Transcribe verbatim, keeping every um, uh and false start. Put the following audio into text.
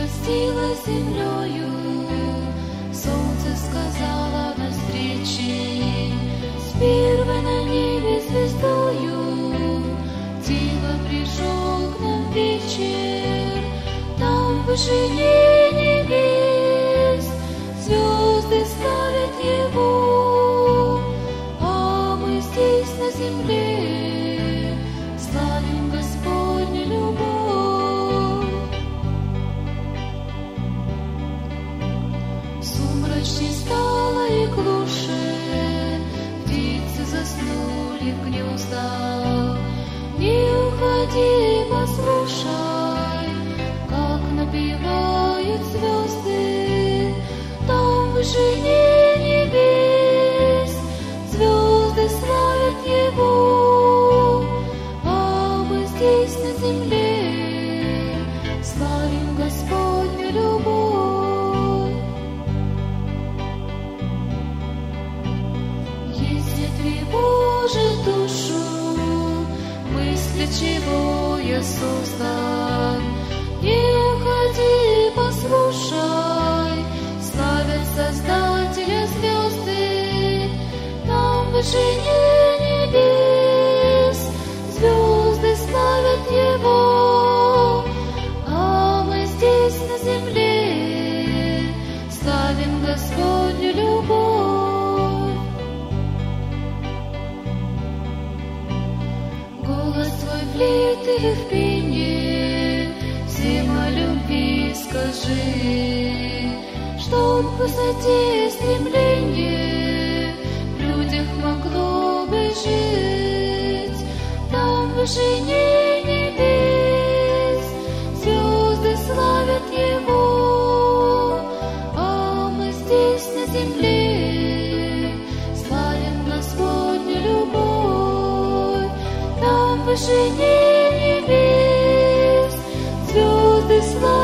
простилась землею, солнце сказала до встречи, с первой на небе звездою тихо пришел к нам вечер. Там в вышине небес звезды славят Его, а мы здесь на земле славим Господню любовь. Сумрачней стало и глуше, птицы заснули в гнездах. Не уходи, послушай, как напевают звезды. Там в вышине небес звезды славят Его, а мы здесь на земле славим Господню любовь. Есть ветви Божьей душу, мысли чего я создан. Не уходи, послушай, славят Создателя звезды. Там в вышине небес звезды славят Его, а мы здесь на земле славим Господню любовь. Голос твой в лире и в пении, всем о любви скажи, чтоб в высоте стремление в людях могло бы жить. Там в вышине небес звезды славят Его, а мы здесь на земле славим Господню любовь. Там в вышине небес звезды славят